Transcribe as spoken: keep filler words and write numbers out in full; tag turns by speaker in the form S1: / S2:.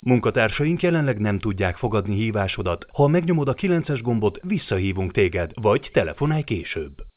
S1: Munkatársaink jelenleg nem tudják fogadni hívásodat. Ha megnyomod a kilences gombot, visszahívunk téged, vagy telefonálj később.